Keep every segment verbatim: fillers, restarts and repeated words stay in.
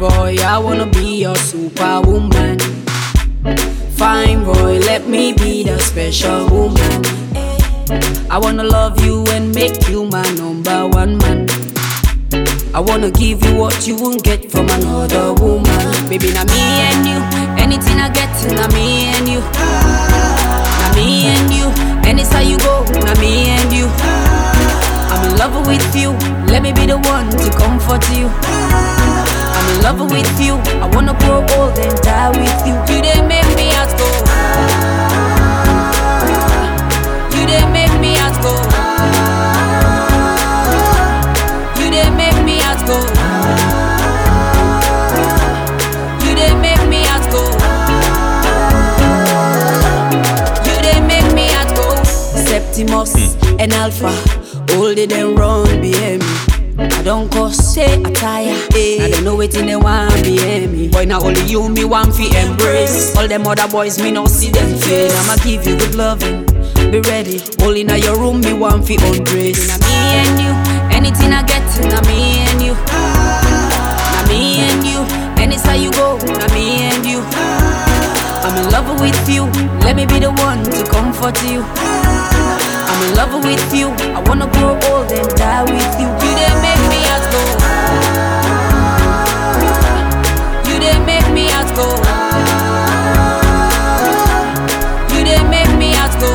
boy, I wanna be your superwoman. Fine boy, let me be the special woman. I wanna love you and make you my number one man. I wanna give you what you won't get from another woman. Baby, now me and you, anything I get, now me and you. Now me and you, and it's how you go, now me and you. I'm in love with you, let me be the one to comfort you. I'm in love with you, I wanna grow old and die with you. You didn't make me ask go. You didn't make me ask go. You didn't make me ask go. You didn't make me ask go. You didn't make me ask go. Septimus mm. and Alpha, all they them run behind me. I don't cause say I tire. I don't know wetin they want behind me. Boy, now only you me want fi embrace. All them other boys me no see them face. I'ma give you good loving, be ready. All in your room me want fi undress. Now me and you, anything I get, now me and you. Now me and you, and it's how you go, now me and you. I'm in love with you, let me be the one to comfort you. I'm in love with you, I wanna grow old and die with you. You didn't make me ask go. You didn't make me ask go. You didn't make me ask go.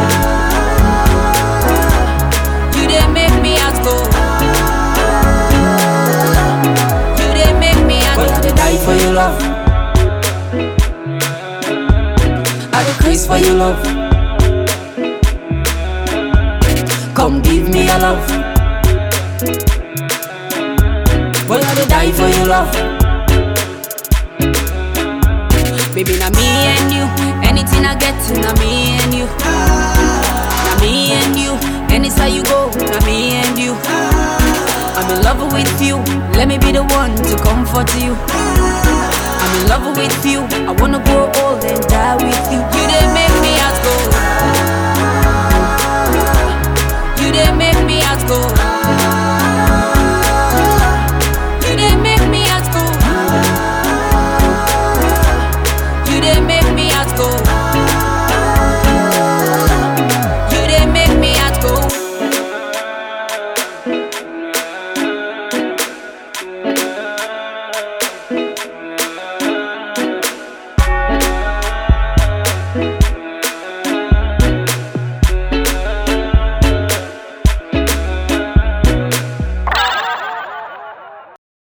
You didn't make me ask go. You didn't make me ask go. But I did die for your love. I did craze for your love. Come give me your love. Boy, I did die for your love. Baby, now me and you, anything I get, now me and you. Now me and you, and it's how you go, now me and you. I'm in love with you, let me be the one to comfort you. I'm in love with you, I wanna grow old and die with you. You didn't make me ask go. You didn't make me ask go.